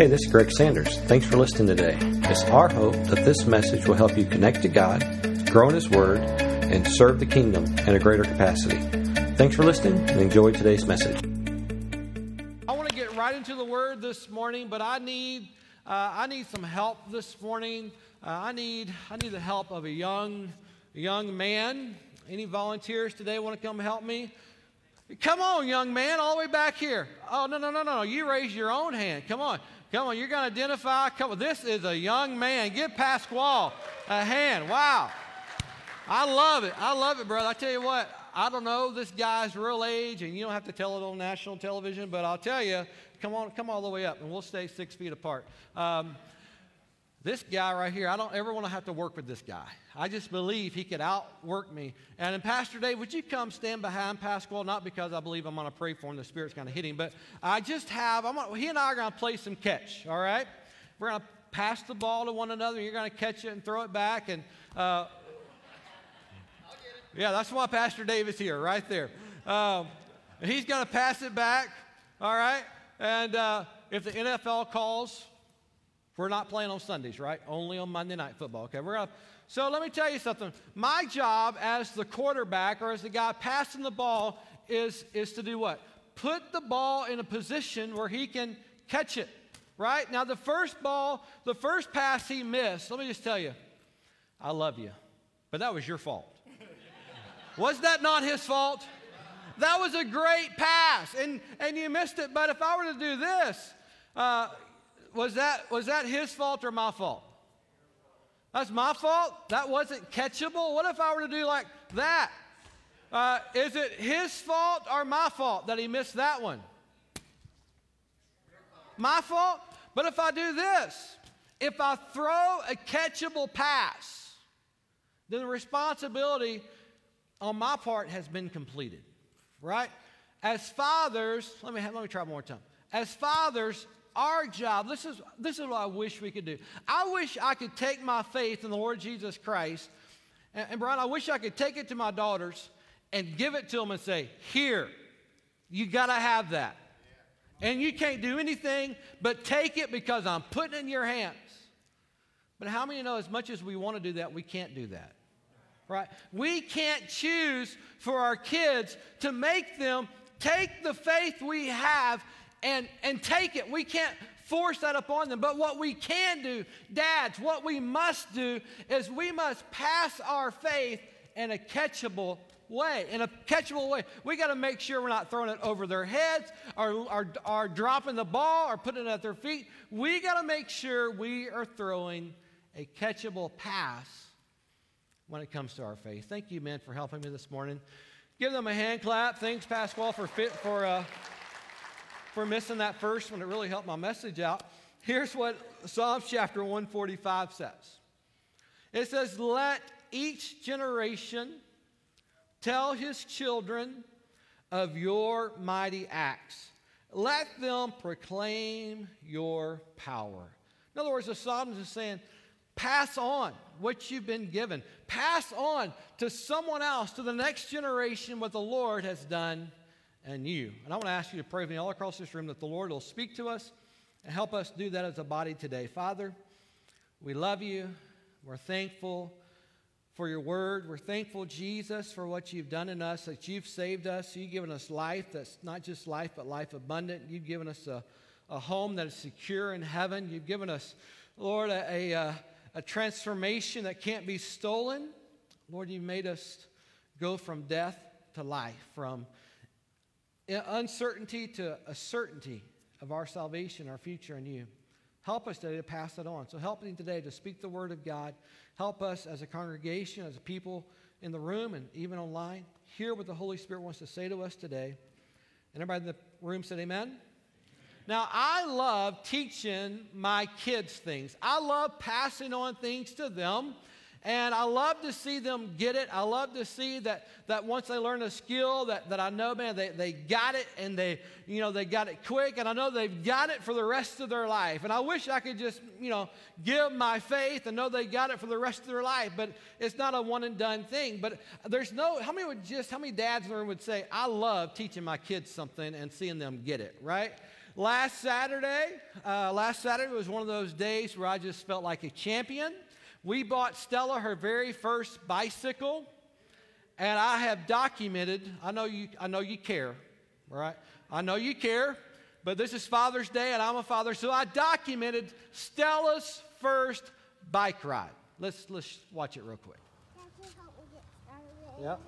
Hey, this is Greg Sanders. Thanks for listening today. It's our hope that this message will help you connect to God, grow in His Word, and serve the kingdom in a greater capacity. Thanks for listening and enjoy today's message. I want to get right into the Word this morning, but I need some help this morning. I need the help of a young man. Any volunteers today want to come help me? Come on, young man, all the way back here. Oh, no. You raise your own hand. Come on. You're going to identify. Come on. This is a young man. Give Pasquale a hand. Wow. I love it, brother. I tell you what, I don't know this guy's real age, and you don't have to tell it on national television, but I'll tell you, come all the way up, and we'll stay 6 feet apart. This guy right here, I don't ever want to have to work with this guy. I just believe he could outwork me. And then Pastor Dave, would you come stand behind Pasquale? Not because I believe I'm going to pray for him, the Spirit's going to hit him, but he and I are going to play some catch, all right? We're going to pass the ball to one another, and you're going to catch it and throw it back. And yeah, that's why Pastor Dave is here, right there. He's going to pass it back, all right? And if the NFL calls, we're not playing on Sundays, right? Only on Monday Night Football. Okay, so let me tell you something. My job as the quarterback or as the guy passing the ball is to do what? Put the ball in a position where he can catch it, right? Now, the first pass he missed, let me just tell you, I love you, but that was your fault. Was that not his fault? That was a great pass, and you missed it. But if I were to do this, was that his fault or my fault? That's my fault? That wasn't catchable? What if I were to do like that? Is it his fault or my fault that he missed that one? My fault? But if I do this, if I throw a catchable pass, then the responsibility on my part has been completed, right? As fathers, let me try one more time. As fathers, our job, this is what I wish we could do. I wish I could take my faith in the Lord Jesus Christ, and Brian, I wish I could take it to my daughters and give it to them and say, here, you got to have that. And you can't do anything but take it because I'm putting it in your hands. But how many know as much as we want to do that, we can't do that? Right? We can't choose for our kids to make them take the faith we have and take it. We can't force that upon them. But what we can do, dads, what we must do is we must pass our faith in a catchable way. In a catchable way. We got to make sure we're not throwing it over their heads or dropping the ball or putting it at their feet. We got to make sure we are throwing a catchable pass when it comes to our faith. Thank you, men, for helping me this morning. Give them a hand clap. Thanks, Pasquale, for missing that first one. It really helped my message out. Here's what Psalms chapter 145 says. It says, let each generation tell his children of your mighty acts. Let them proclaim your power. In other words, the psalmist is saying, pass on what you've been given. Pass on to someone else, to the next generation, what the Lord has done in you. And I want to ask you to pray with me all across this room that the Lord will speak to us and help us do that as a body today. Father, we love you. We're thankful for your word. We're thankful, Jesus, for what you've done in us, that you've saved us. You've given us life that's not just life, but life abundant. You've given us a home that is secure in heaven. You've given us, Lord, a transformation that can't be stolen. Lord, you've made us go from death to life, from uncertainty to a certainty of our salvation, our future in you. Help us today to pass it on. So help me today to speak the word of God. Help us as a congregation, as a people in the room and even online, hear what the Holy Spirit wants to say to us today. And everybody in the room said amen? Now, I love teaching my kids things. I love passing on things to them. And I love to see them get it. I love to see that once they learn a skill that I know, man, they got it and they got it quick. And I know they've got it for the rest of their life. And I wish I could just, give my faith and know they got it for the rest of their life. But it's not a one and done thing. But how many dads in the room would say, I love teaching my kids something and seeing them get it, right? Last Saturday was one of those days where I just felt like a champion. We bought Stella her very first bicycle, and I have documented, I know you care, right? I know you care, but this is Father's Day, and I'm a father, so I documented Stella's first bike ride. Let's watch it real quick. Dad, can you help me get started? Yep.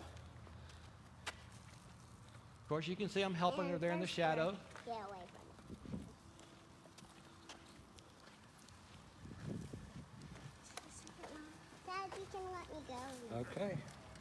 Of course, you can see I'm helping her there in the shadow. Get away from it. Dad, you can let me go. Okay.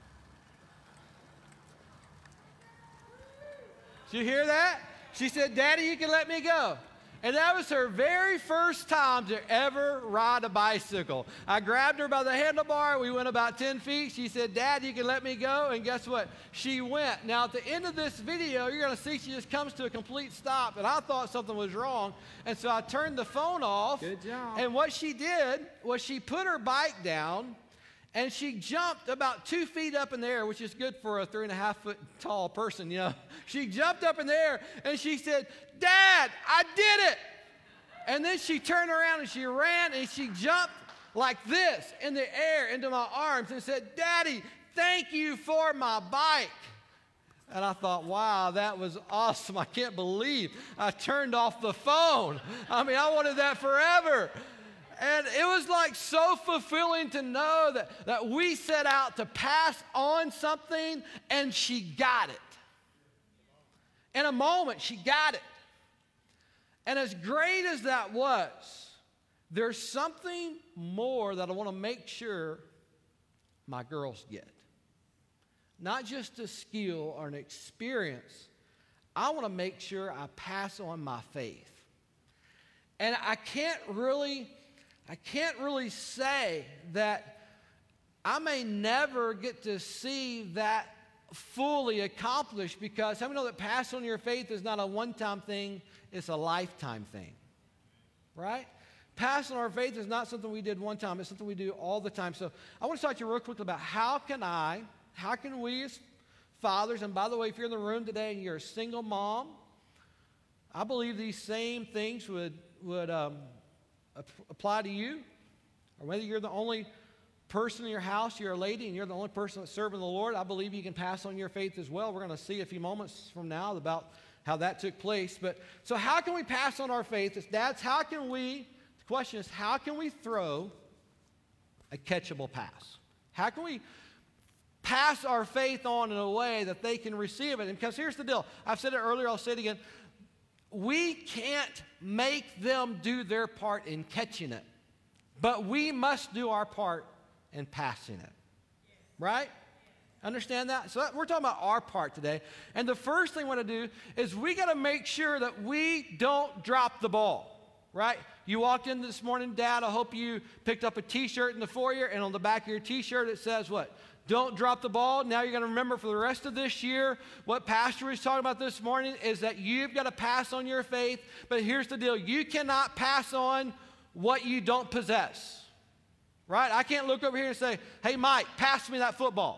Did you hear that? She said, Daddy, you can let me go. And that was her very first time to ever ride a bicycle. I grabbed her by the handlebar. We went about 10 feet. She said, Dad, you can let me go. And guess what? She went. Now, at the end of this video, you're going to see she just comes to a complete stop. And I thought something was wrong. And so I turned the phone off. Good job. And what she did was she put her bike down, and she jumped about 2 feet up in the air, which is good for a 3.5 foot tall person, you know. She jumped up in the air, and she said, Dad, I did it. And then she turned around, and she ran, and she jumped like this in the air into my arms and said, Daddy, thank you for my bike. And I thought, wow, that was awesome. I can't believe I turned off the phone. I mean, I wanted that forever. And it was like so fulfilling to know that we set out to pass on something, and she got it. In a moment, she got it. And as great as that was, there's something more that I want to make sure my girls get. Not just a skill or an experience. I want to make sure I pass on my faith. And I can't really say that I may never get to see that fully accomplished, because how many know that passing on your faith is not a one-time thing, it's a lifetime thing, right? Passing on our faith is not something we did one time, it's something we do all the time. So I want to talk to you real quickly about how can we as fathers, and by the way, if you're in the room today and you're a single mom, I believe these same things would apply to you, or whether you're the only person in your house, you're a lady, and you're the only person that's serving the Lord, I believe you can pass on your faith as well. We're going to see a few moments from now about how that took place. But so how can we pass on our faith? The question is, how can we throw a catchable pass? How can we pass our faith on in a way that they can receive it? And because here's the deal. I've said it earlier, I'll say it again. We can't make them do their part in catching it, but we must do our part in passing it. Right? Understand that? So we're talking about our part today. And the first thing we want to do is we got to make sure that we don't drop the ball. Right? You walked in this morning, Dad, I hope you picked up a t-shirt in the foyer, and on the back of your t-shirt it says what? Don't drop the ball. Now you're going to remember for the rest of this year what Pastor was talking about this morning is that you've got to pass on your faith. But here's the deal. You cannot pass on what you don't possess. Right? I can't look over here and say, hey, Mike, pass me that football.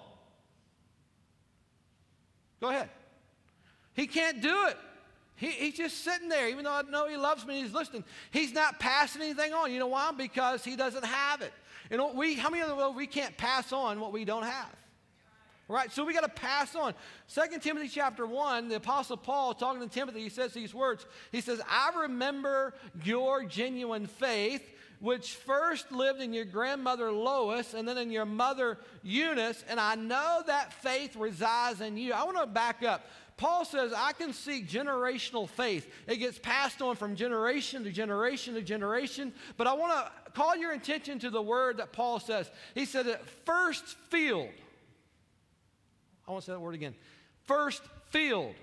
Go ahead. He can't do it. He's just sitting there, even though I know he loves me and he's listening. He's not passing anything on. You know why? Because he doesn't have it. You know, how many of us, we can't pass on what we don't have? Right? So we got to pass on. 2 Timothy chapter 1, the Apostle Paul talking to Timothy, he says these words. He says, I remember your genuine faith, which first lived in your grandmother Lois and then in your mother Eunice, and I know that faith resides in you. I want to back up. Paul says, I can see generational faith. It gets passed on from generation to generation to generation. But I want to call your attention to the word that Paul says. He said it first filled. I want to say that word again. First filled.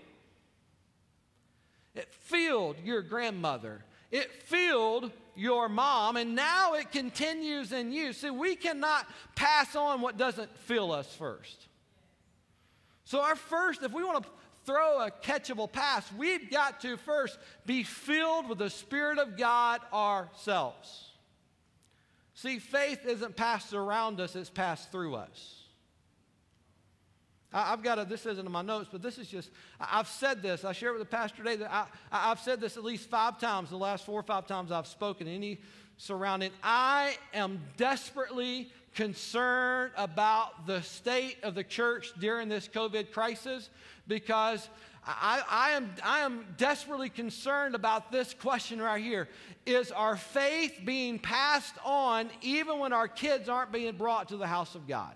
It filled your grandmother. It filled your mom, and now it continues in you. See, we cannot pass on what doesn't fill us first. So our first, if we want to throw a catchable pass, we've got to first be filled with the Spirit of God ourselves. See, faith isn't passed around us, it's passed through us. I've got this isn't in my notes, but this is just, I've said this. I shared it with the pastor today that I've said this at least 5 times, the last 4 or 5 times I've spoken, any surrounding. I am desperately concerned about the state of the church during this COVID crisis because I am desperately concerned about this question right here. Is our faith being passed on even when our kids aren't being brought to the house of God?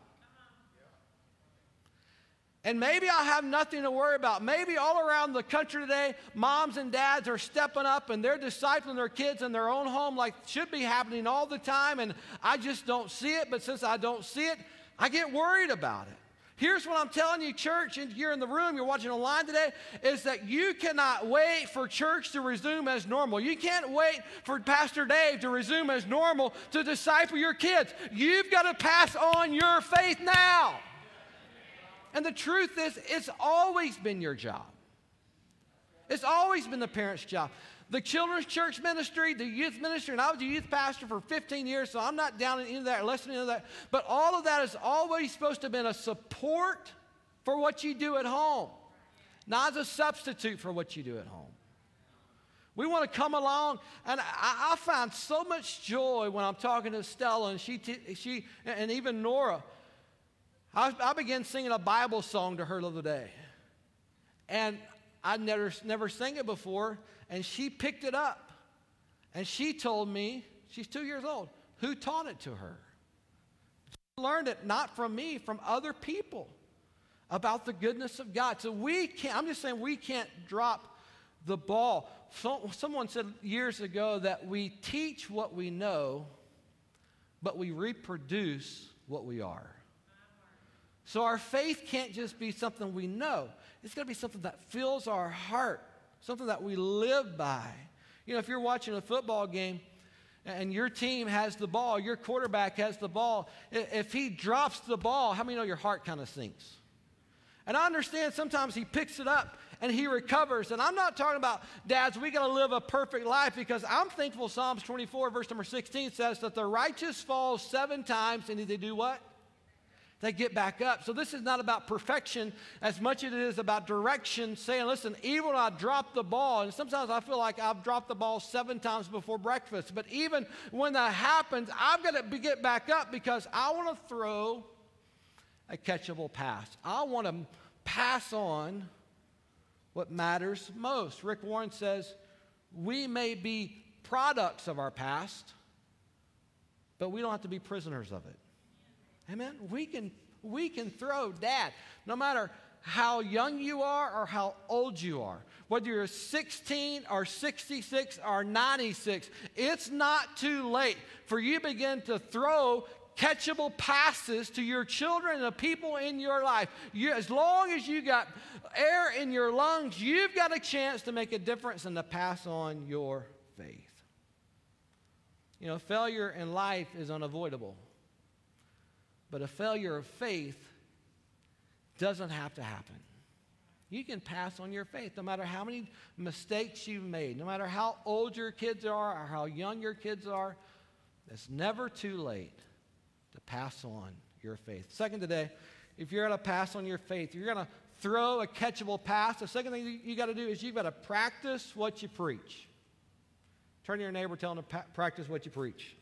And maybe I have nothing to worry about. Maybe all around the country today, moms and dads are stepping up and they're discipling their kids in their own home like it should be happening all the time, and I just don't see it. But since I don't see it, I get worried about it. Here's what I'm telling you, church, and you're in the room, you're watching online today, is that you cannot wait for church to resume as normal. You can't wait for Pastor Dave to resume as normal to disciple your kids. You've got to pass on your faith now. And the truth is, it's always been your job. It's always been the parents' job. The children's church ministry, the youth ministry, and I was a youth pastor for 15 years, so I'm not down into that or less into that. But all of that is always supposed to have been a support for what you do at home, not as a substitute for what you do at home. We want to come along, and I find so much joy when I'm talking to Stella and she and even Nora. I began singing a Bible song to her the other day, and I'd never sang it before, and she picked it up, and she told me, she's 2 years old, who taught it to her. She learned it not from me, from other people about the goodness of God. So I'm just saying we can't drop the ball. Someone said years ago that we teach what we know, but we reproduce what we are. So our faith can't just be something we know. It's got to be something that fills our heart, something that we live by. You know, if you're watching a football game and your team has the ball, your quarterback has the ball, if he drops the ball, how many know your heart kind of sinks? And I understand sometimes he picks it up and he recovers. And I'm not talking about, dads, we got to live a perfect life, because I'm thankful Psalms 24, verse number 16 says that the righteous falls 7 times and they do what? They get back up. So this is not about perfection as much as it is about direction, saying, listen, even when I drop the ball, and sometimes I feel like I've dropped the ball 7 times before breakfast, but even when that happens, I've got to get back up because I want to throw a catchable pass. I want to pass on what matters most. Rick Warren says, we may be products of our past, but we don't have to be prisoners of it. Amen? We can throw, Dad, no matter how young you are or how old you are, whether you're 16 or 66 or 96, it's not too late for you to begin to throw catchable passes to your children and the people in your life. As long as you got air in your lungs, you've got a chance to make a difference and to pass on your faith. You know, failure in life is unavoidable. But a failure of faith doesn't have to happen. You can pass on your faith no matter how many mistakes you've made, no matter how old your kids are or how young your kids are. It's never too late to pass on your faith. Second today, if you're going to pass on your faith, you're going to throw a catchable pass. The second thing you got to do is you've got to practice what you preach. Turn to your neighbor, tell them to practice what you preach.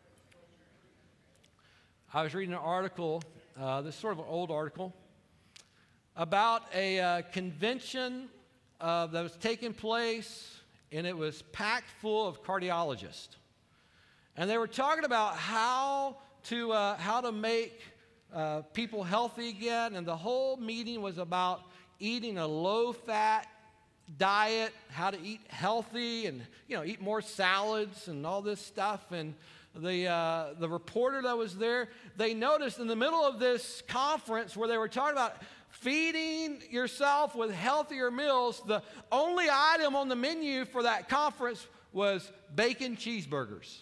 I was reading an article, this is sort of an old article, about a convention that was taking place, and it was packed full of cardiologists. And they were talking about how to make people healthy again, and the whole meeting was about eating a low-fat diet, how to eat healthy, and eat more salads and all this stuff. And the reporter that was there, they noticed in the middle of this conference where they were talking about feeding yourself with healthier meals, the only item on the menu for that conference was bacon cheeseburgers.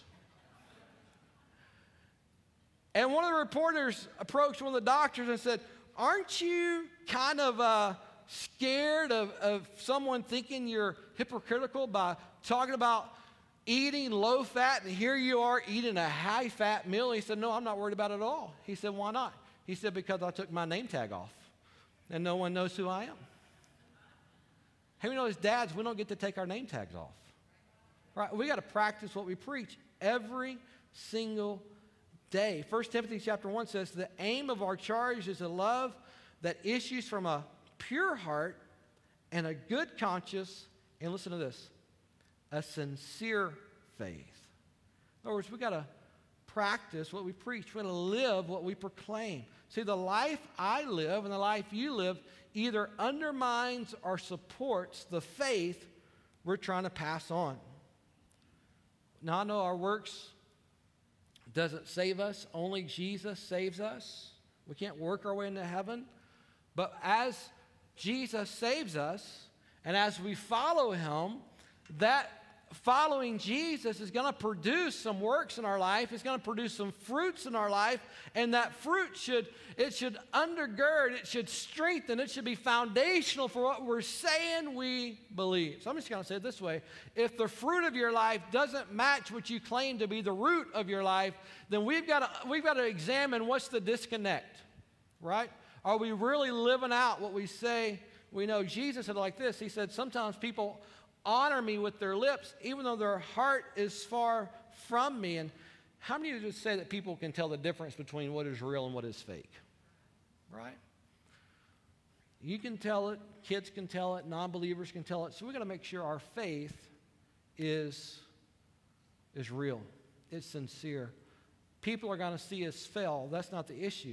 And one of the reporters approached one of the doctors and said, aren't you kind of scared of someone thinking you're hypocritical by talking about eating low fat, and here you are eating a high fat meal? He said, no, I'm not worried about it at all. He said, why not? He said, because I took my name tag off. and no one knows who I am. How many know as dads, we don't get to take our name tags off? Right? We got to practice what we preach every single day. 1 Timothy chapter 1 says, the aim of our charge is a love that issues from a pure heart and a good conscience, and listen to this, a sincere faith. In other words, we got to practice what we preach. We got to live what we proclaim. See, the life I live and the life you live either undermines or supports the faith we're trying to pass on. Now, I know our works doesn't save us. Only Jesus saves us. We can't work our way into heaven. But as Jesus saves us, and as we follow him, that following Jesus is going to produce some works in our life. It's going to produce some fruits in our life. And that fruit should undergird, it should strengthen, it should be foundational for what we're saying we believe. So I'm just going to say it this way. If the fruit of your life doesn't match what you claim to be the root of your life, then we've got to examine what's the disconnect, right? Are we really living out what we say we know? Jesus said it like this. He said, sometimes people honor me with their lips, even though their heart is far from me. And how many of you would say that people can tell the difference between what is real and what is fake? Right? You can tell it, kids can tell it, non-believers can tell it. So we've got to make sure our faith is real. It's sincere. People are going to see us fail. That's not the issue.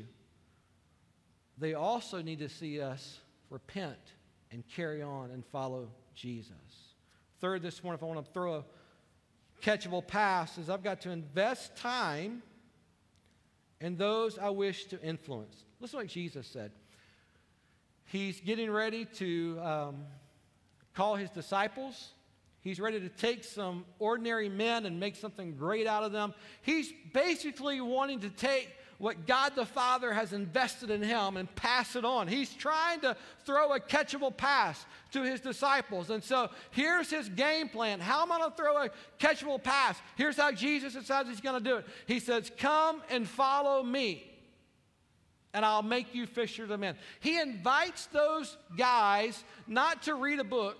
They also need to see us repent and carry on and follow Jesus. Third, this morning, if I want to throw a catchable pass, is I've got to invest time in those I wish to influence. Listen to what Jesus said. He's getting ready to call his disciples. He's ready to take some ordinary men and make something great out of them. He's basically wanting to take what God the Father has invested in him and pass it on. He's trying to throw a catchable pass to his disciples. And so here's his game plan. How am I going to throw a catchable pass? Here's how Jesus decides he's going to do it. He says, come and follow me, and I'll make you fishers of men. He invites those guys not to read a book,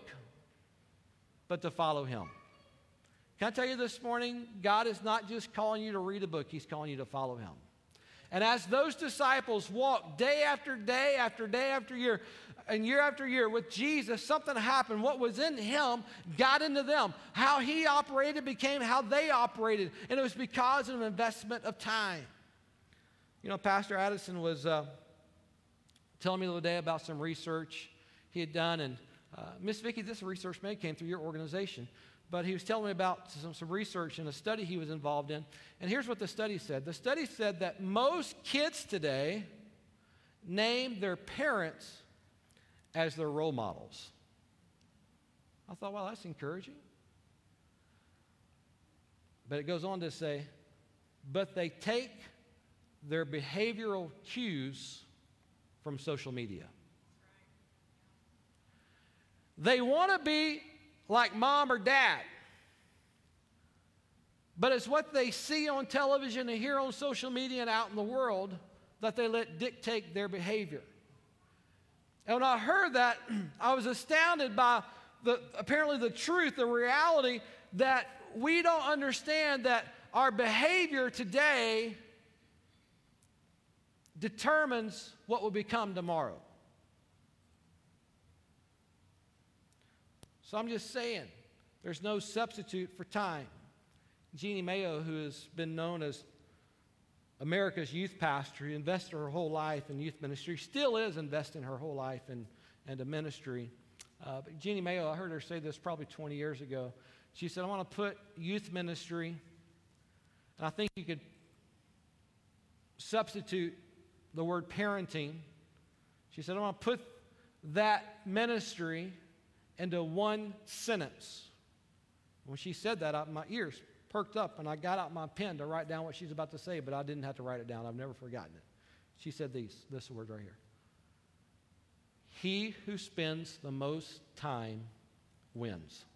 but to follow him. Can I tell you this morning, God is not just calling you to read a book, he's calling you to follow him. And as those disciples walked day after day after day after year, and year after year with Jesus, something happened. What was in him got into them. How he operated became how they operated. And it was because of an investment of time. You know, Pastor Addison was telling me the other day about some research he had done. And Miss Vicki, this research may came through your organization. But he was telling me about some research and a study he was involved in. And here's what the study said. The study said that most kids today name their parents as their role models. I thought, well, that's encouraging. But it goes on to say, but they take their behavioral cues from social media. They want to be like mom or dad. But it's what they see on television and hear on social media and out in the world that they let dictate their behavior. And when I heard that, I was astounded by apparently the truth, the reality that we don't understand that our behavior today determines what will become tomorrow. So I'm just saying, there's no substitute for time. Jeannie Mayo, who has been known as America's youth pastor, who invested her whole life in youth ministry, still is investing her whole life into ministry. But Jeannie Mayo, I heard her say this probably 20 years ago. She said, I want to put youth ministry, and I think you could substitute the word parenting. She said, I want to put that ministry into one sentence. When she said that, my ears perked up, and I got out my pen to write down what she's about to say, but I didn't have to write it down. I've never forgotten it. She said this word right here. He who spends the most time wins.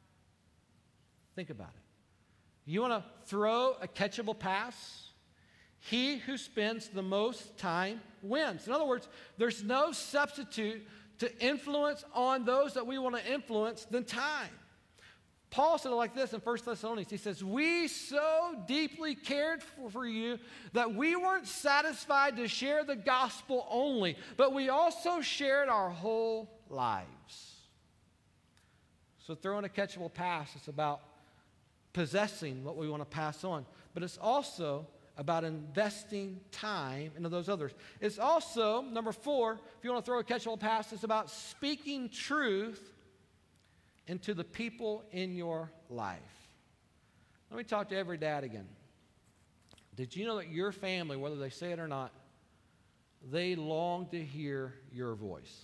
Think about it. You want to throw a catchable pass? He who spends the most time wins. In other words, there's no substitute to influence on those that we want to influence than time. Paul said it like this in 1 Thessalonians. He says, we so deeply cared for you that we weren't satisfied to share the gospel only, but we also shared our whole lives. So throwing a catchable pass is about possessing what we want to pass on, but it's also about investing time into those others. It's also, number 4, if you want to throw a catchable pass, it's about speaking truth into the people in your life. Let me talk to every dad again. Did you know that your family, whether they say it or not, they long to hear your voice?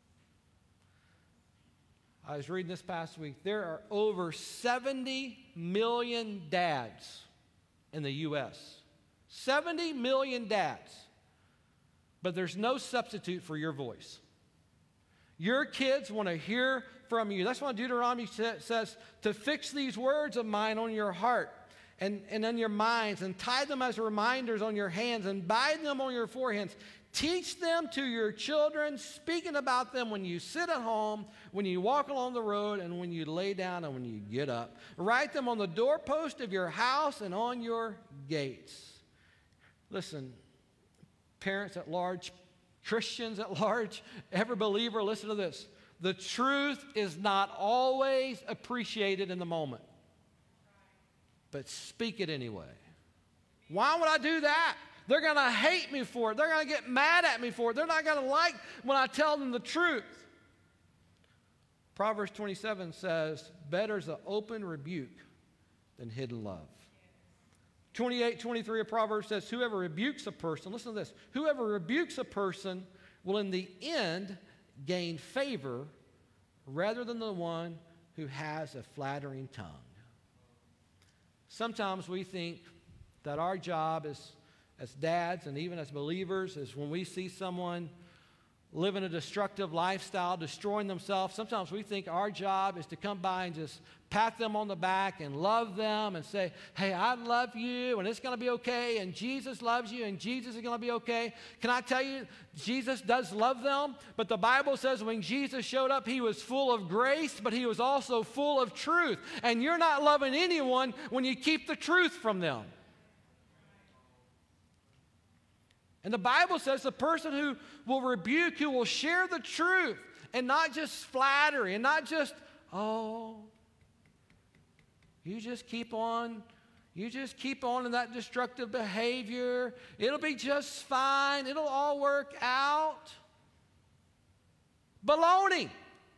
I was reading this past week. There are over 70 million dads in the U.S. 70 million dads. But there's no substitute for your voice. Your kids want to hear from you. That's why Deuteronomy says to fix these words of mine on your heart and on your minds, and tie them as reminders on your hands, and bind them on your foreheads. Teach them to your children, speaking about them when you sit at home, when you walk along the road, and when you lay down and when you get up. Write them on the doorpost of your house and on your gates. Listen, parents at large, Christians at large, every believer, listen to this. The truth is not always appreciated in the moment, but speak it anyway. Why would I do that? They're going to hate me for it. They're going to get mad at me for it. They're not going to like when I tell them the truth. Proverbs 27 says, better is an open rebuke than hidden love. 28:23 of Proverbs says, whoever rebukes a person, listen to this, whoever rebukes a person will in the end gain favor rather than the one who has a flattering tongue. Sometimes we think that our job as dads and even as believers is when we see someone living a destructive lifestyle, destroying themselves, sometimes we think our job is to come by and just pat them on the back and love them and say, hey, I love you and it's going to be okay, and Jesus loves you and Jesus is going to be okay. Can I tell you, Jesus does love them, but the Bible says when Jesus showed up, he was full of grace, but he was also full of truth. And you're not loving anyone when you keep the truth from them. And the Bible says the person who will rebuke, who will share the truth, and not just flattery, and not just, oh, you just keep on in that destructive behavior. It'll be just fine. It'll all work out. Baloney.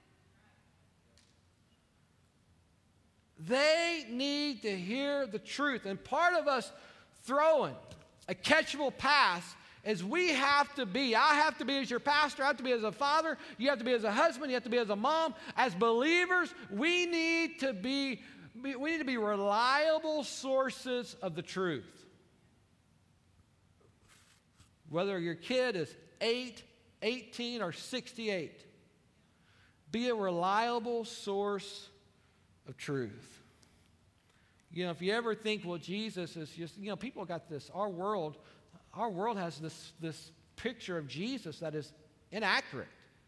They need to hear the truth. And part of us throwing a catchable pass is we have to be, I have to be as your pastor, I have to be as a father, you have to be as a husband, you have to be as a mom. As believers, we need to be reliable sources of the truth. Whether your kid is 8, 18, or 68, be a reliable source of truth. You know, if you ever think, well, Jesus is just, you know, people got this, our world has this picture of Jesus that is inaccurate.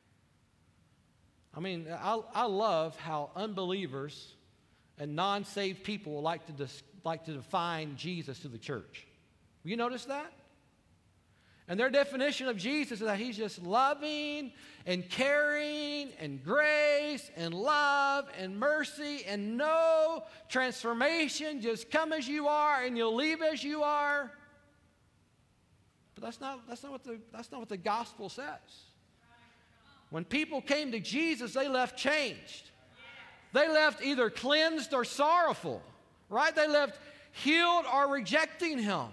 I mean, I love how unbelievers and non-saved people like to define Jesus to the church. You notice that? And their definition of Jesus is that he's just loving and caring and grace and love and mercy and no transformation. Just come as you are and you'll leave as you are. But that's not what the gospel says. When people came to Jesus, they left changed. They left either cleansed or sorrowful, right? They left healed or rejecting him.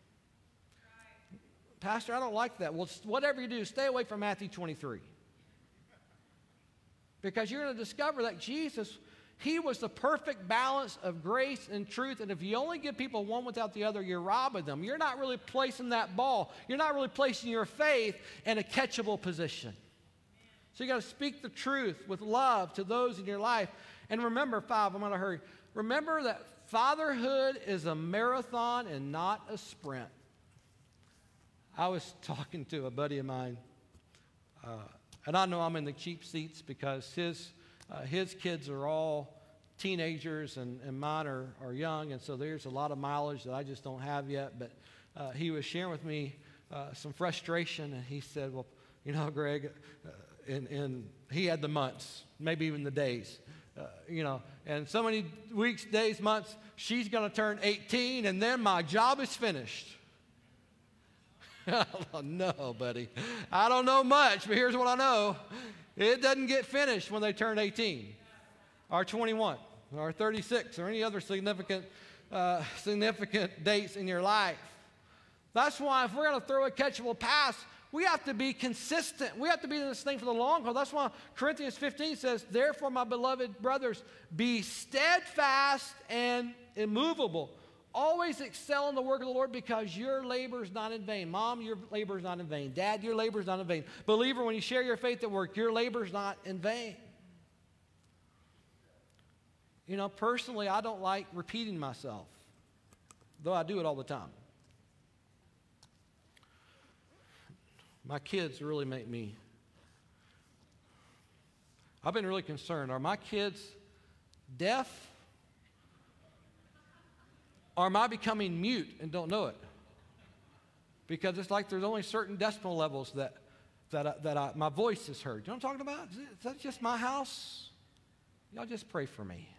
Pastor, I don't like that. Well, whatever you do, stay away from Matthew 23. Because you're going to discover that Jesus, he was the perfect balance of grace and truth. And if you only give people one without the other, you're robbing them. You're not really placing that ball. You're not really placing your faith in a catchable position. So you got to speak the truth with love to those in your life. And remember, 5, I'm going to hurry. Remember that fatherhood is a marathon and not a sprint. I was talking to a buddy of mine, and I know I'm in the cheap seats because his kids are all teenagers and mine are young, and so there's a lot of mileage that I just don't have yet. But he was sharing with me some frustration, and he said, well, you know, Greg, and he had the months, maybe even the days, and so many weeks, days, months, she's going to turn 18, and then my job is finished. No, buddy. I don't know much, but here's what I know. It doesn't get finished when they turn 18 or 21 or 36 or any other significant dates in your life. That's why if we're going to throw a catchable pass, we have to be consistent. We have to be in this thing for the long haul. That's why Corinthians 15 says, therefore, my beloved brothers, be steadfast and immovable. Always excel in the work of the Lord because your labor is not in vain. Mom, your labor is not in vain. Dad, your labor is not in vain. Believer, when you share your faith at work, your labor is not in vain. You know, personally, I don't like repeating myself, though I do it all the time. My kids really make me. I've been really concerned. Are my kids deaf? Or am I becoming mute and don't know it? Because it's like there's only certain decibel levels that my voice is heard. You know what I'm talking about? Is that just my house? Y'all just pray for me.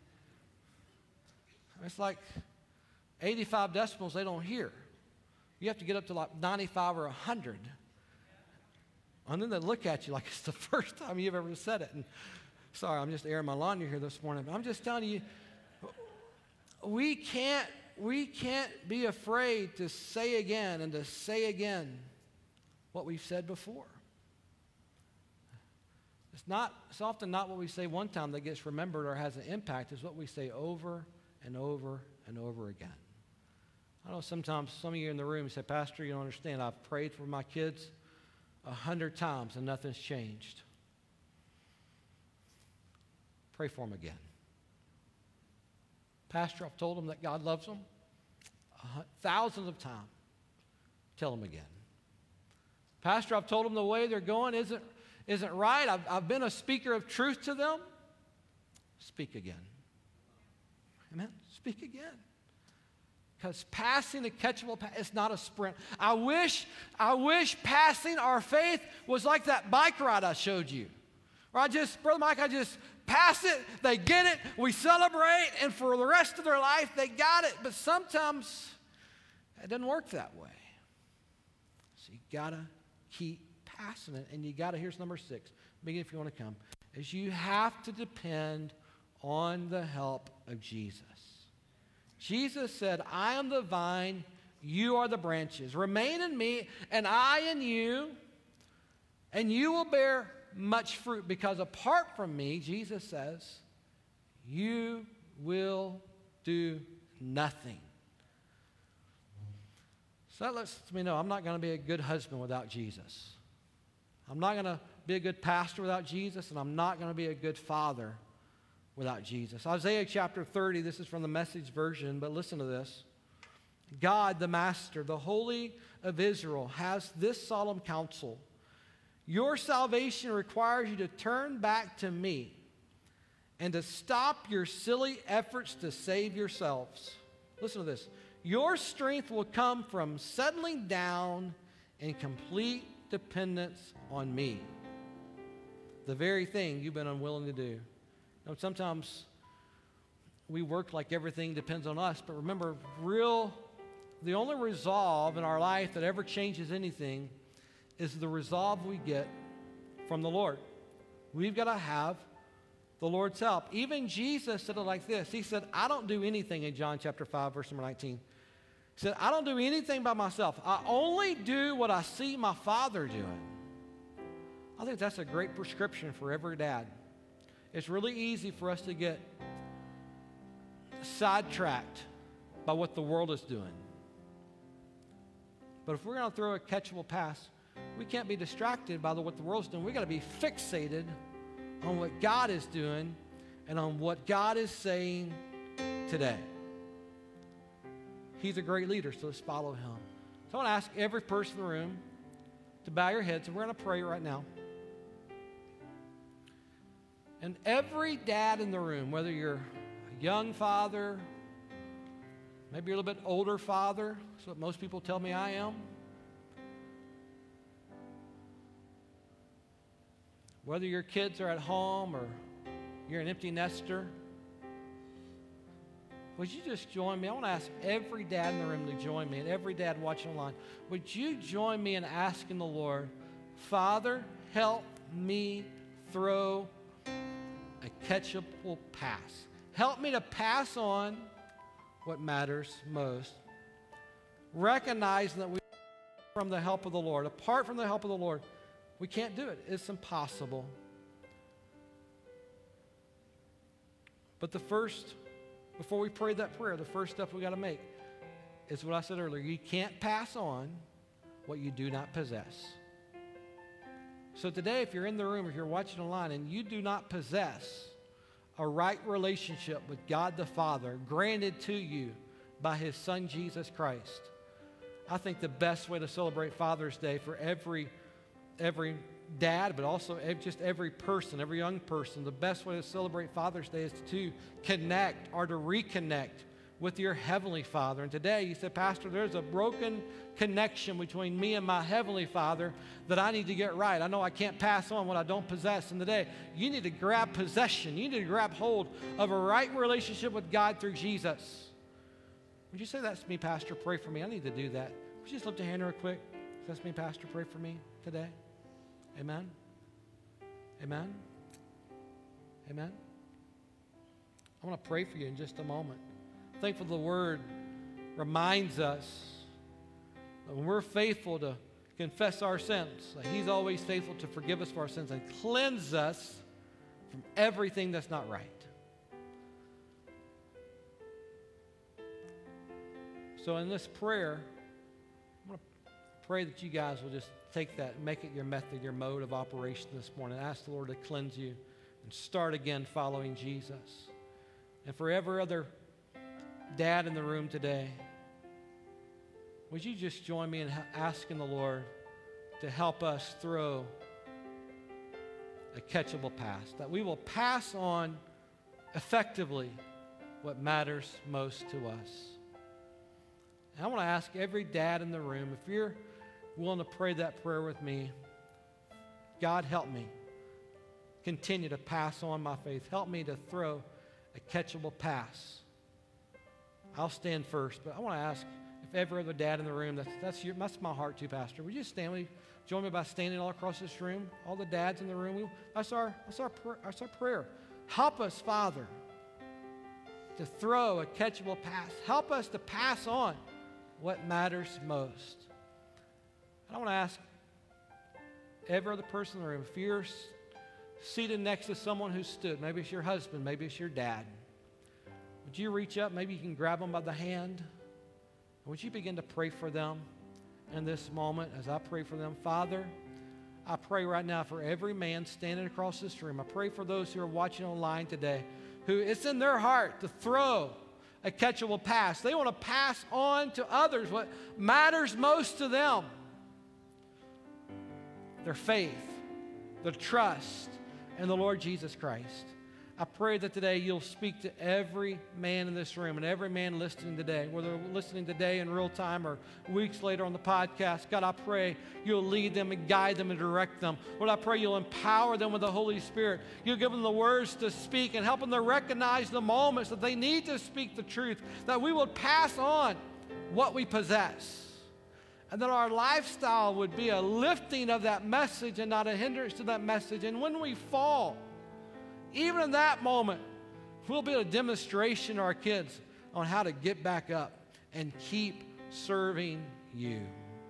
It's like 85 decibels they don't hear. You have to get up to like 95 or 100. And then they look at you like it's the first time you've ever said it. And sorry, I'm just airing my laundry here this morning. But I'm just telling you, we can't be afraid to say again and to say again what we've said before. It's often not what we say one time that gets remembered or has an impact. It's what we say over and over and over again. I know sometimes some of you in the room say, Pastor, you don't understand. I've prayed for my kids 100 times and nothing's changed. Pray for them again. Pastor, I've told them that God loves them thousands of times. Tell them again. Pastor, I've told them the way they're going isn't right. I've been a speaker of truth to them. Speak again. Amen? Speak again. Because passing a catchable pass is not a sprint. I wish passing our faith was like that bike ride I showed you. Or Brother Mike, I just pass it, they get it, we celebrate, and for the rest of their life, they got it. But sometimes it doesn't work that way. So you got to keep passing it. And you got to, here's number 6, begin if you want to come, is you have to depend on the help of Jesus. Jesus said, I am the vine, you are the branches. Remain in me, and I in you, and you will bear much fruit, because apart from me, Jesus says, you will do nothing. So that lets me know I'm not going to be a good husband without Jesus. I'm not going to be a good pastor without Jesus, and I'm not going to be a good father without Jesus. Isaiah chapter 30, this is from the Message version, but listen to this. God, the Master, the Holy of Israel, has this solemn counsel. Your salvation requires you to turn back to me and to stop your silly efforts to save yourselves. Listen to this. Your strength will come from settling down in complete dependence on me, the very thing you've been unwilling to do. Now, sometimes we work like everything depends on us, but remember, the only resolve in our life that ever changes anything is the resolve we get from the Lord. We've got to have the Lord's help. Even Jesus said it like this. He said, I don't do anything in John chapter 5, verse number 19. He said, I don't do anything by myself. I only do what I see my Father doing. I think that's a great prescription for every dad. It's really easy for us to get sidetracked by what the world is doing. But if we're going to throw a catchable pass, we can't be distracted by what the world's doing. We've got to be fixated on what God is doing and on what God is saying today. He's a great leader, so let's follow him. So I want to ask every person in the room to bow your heads, and we're going to pray right now. And every dad in the room, whether you're a young father, maybe you're a little bit older father, that's what most people tell me I am. Whether your kids are at home or you're an empty nester, would you just join me? I want to ask every dad in the room to join me, and every dad watching online. Would you join me in asking the Lord, Father, help me throw a catchable pass. Help me to pass on what matters most. Recognizing that we from the help of the Lord. Apart from the help of the Lord, we can't do it. It's impossible. But before we pray that prayer, the first step we got to make is what I said earlier. You can't pass on what you do not possess. So today, if you're in the room, if you're watching online, and you do not possess a right relationship with God the Father granted to you by His Son, Jesus Christ, I think the best way to celebrate Father's Day for every dad, but also just every person, every young person, the best way to celebrate Father's Day is to connect or to reconnect with your Heavenly Father. And today you said, Pastor, there's a broken connection between me and my Heavenly Father that I need to get right. I know I can't pass on what I don't possess. And today you need to grab possession. You need to grab hold of a right relationship with God through Jesus. Would you say that's me, Pastor? Pray for me. I need to do that. Would you just lift a hand real quick? That's me, Pastor. Pray for me today. Amen. Amen. Amen. I want to pray for you in just a moment. Thankful the Word reminds us that when we're faithful to confess our sins, that He's always faithful to forgive us for our sins and cleanse us from everything that's not right. So in this prayer, I'm going to pray that you guys will just take that and make it your method, your mode of operation this morning. Ask the Lord to cleanse you and start again following Jesus. And for every other dad in the room today, would you just join me in asking the Lord to help us throw a catchable pass, that we will pass on effectively what matters most to us. And I want to ask every dad in the room, if you're willing to pray that prayer with me, God, help me continue to pass on my faith. Help me to throw a catchable pass. I'll stand first, but I want to ask if every other dad in the room, that's my heart too, Pastor. Would you stand with me? Join me by standing all across this room, all the dads in the room. That's our prayer. Help us, Father, to throw a catchable pass. Help us to pass on what matters most. And I want to ask every other person in the room, if you're seated next to someone who stood, maybe it's your husband, maybe it's your dad, would you reach up? Maybe you can grab them by the hand. And would you begin to pray for them in this moment as I pray for them? Father, I pray right now for every man standing across this room. I pray for those who are watching online today, who it's in their heart to throw a catchable pass. They want to pass on to others what matters most to them. Their faith, their trust in the Lord Jesus Christ. I pray that today you'll speak to every man in this room and every man listening today, whether they're listening today in real time or weeks later on the podcast. God, I pray you'll lead them and guide them and direct them. Lord, I pray you'll empower them with the Holy Spirit. You'll give them the words to speak and help them to recognize the moments that they need to speak the truth, that we will pass on what we possess. And that our lifestyle would be a lifting of that message and not a hindrance to that message. And when we fall, even in that moment, we'll be a demonstration to our kids on how to get back up and keep serving you.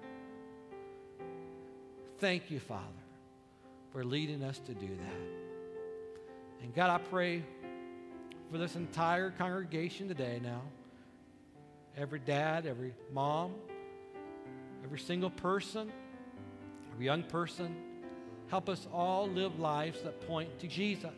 Thank you, Father, for leading us to do that. And God, I pray for this entire congregation today now. Every dad, every mom, every single person, every young person, help us all live lives that point to Jesus.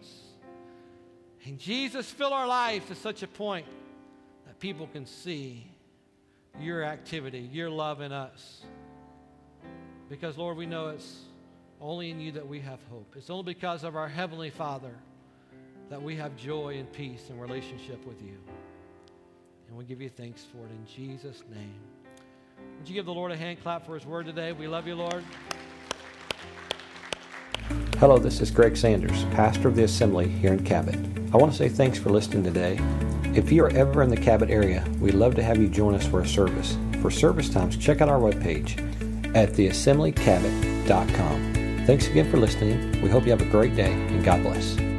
And Jesus, fill our lives to such a point that people can see your activity, your love in us. Because, Lord, we know it's only in you that we have hope. It's only because of our Heavenly Father that we have joy and peace and relationship with you. And we give you thanks for it in Jesus' name. Would you give the Lord a hand clap for his word today? We love you, Lord. Hello, this is Greg Sanders, pastor of the Assembly here in Cabot. I want to say thanks for listening today. If you are ever in the Cabot area, we'd love to have you join us for a service. For service times, check out our webpage at theassemblycabot.com. Thanks again for listening. We hope you have a great day, and God bless.